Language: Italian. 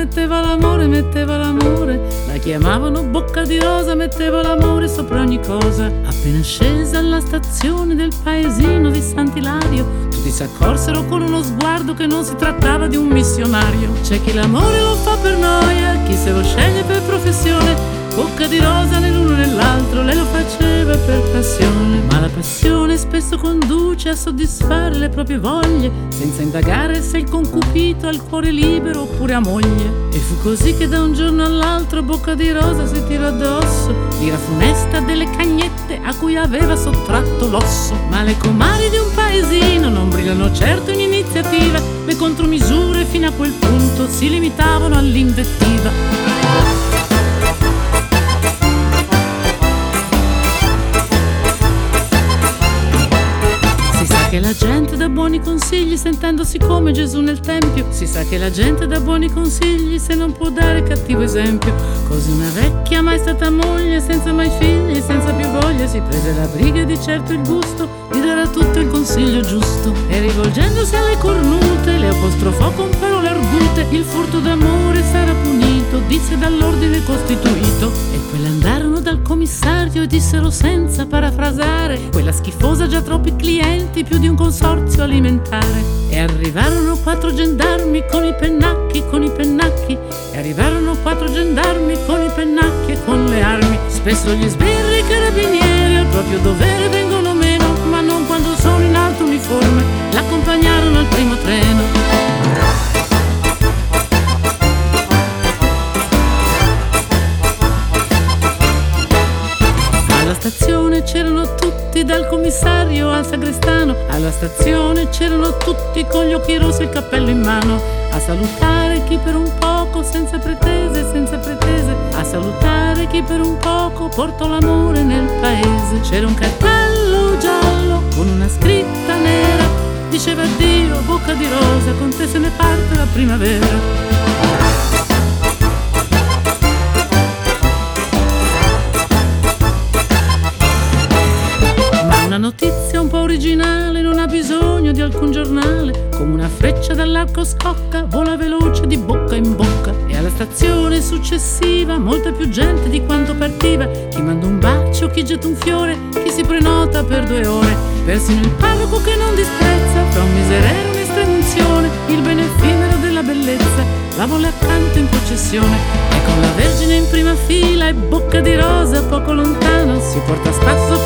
metteva l'amore. La chiamavano Bocca di Rosa, metteva l'amore sopra ogni cosa. Appena scesa alla stazione del paesino di Sant'Ilario, tutti si accorsero con uno sguardo che non si trattava di un missionario. C'è chi l'amore lo fa per noia, chi se lo sceglie per professione. Bocca di Rosa né l'uno né l'altro, lei lo faceva per passione. Ma la passione spesso conduce a soddisfare le proprie voglie, senza indagare se il concupito ha il cuore libero oppure ha moglie. E fu così che da un giorno all'altro Bocca di Rosa si tirò addosso l'ira funesta delle cagnette a cui aveva sottratto l'osso. Ma le comari di un paesino non brillano certo in iniziativa, le contromisure fino a quel punto si limitavano all'invettiva. Che la gente dà buoni consigli sentendosi come Gesù nel tempio. Si sa che la gente dà buoni consigli se non può dare cattivo esempio. Così una vecchia mai stata moglie, senza mai figli, senza più voglia, si prese la briga e di certo il gusto di dare a tutto il consiglio giusto. E rivolgendosi alle cornute le apostrofò con parole argute: il furto d'amore sarà punito, disse dall'ordine costituito. E quelle andarono dal commissario e dissero senza parafrasare: quella schifosa ha già troppi clienti, più di un consorzio alimentare. E arrivarono 4 gendarmi con i pennacchi, e arrivarono 4 gendarmi con i pennacchi e con le armi. Spesso gli sbirri e i carabinieri al proprio dovere vengono meno, ma non quando sono in alto uniforme, l'accompagnarono al primo treno. Alla stazione c'erano tutti, dal commissario al sagrestano. Alla stazione c'erano tutti con gli occhi rossi e il cappello in mano, a salutare chi per un poco, senza pretese, a salutare chi per un poco portò l'amore nel paese. C'era un cartello giallo con una scritta nera, diceva addio Bocca di Rosa, con te se ne parte la primavera. Una notizia un po' originale non ha bisogno di alcun giornale, come una freccia dall'arco scocca, vola veloce di bocca in bocca. E alla stazione successiva molta più gente di quanto partiva, chi manda un bacio, chi getta un fiore, chi si prenota per 2 ore. Persino il parroco che non disprezza, fra un miserere e un'estrema unzione, il bene effimero della bellezza la volle accanto in processione. E con la Vergine in prima fila e Bocca di Rosa poco lontano, si porta a spasso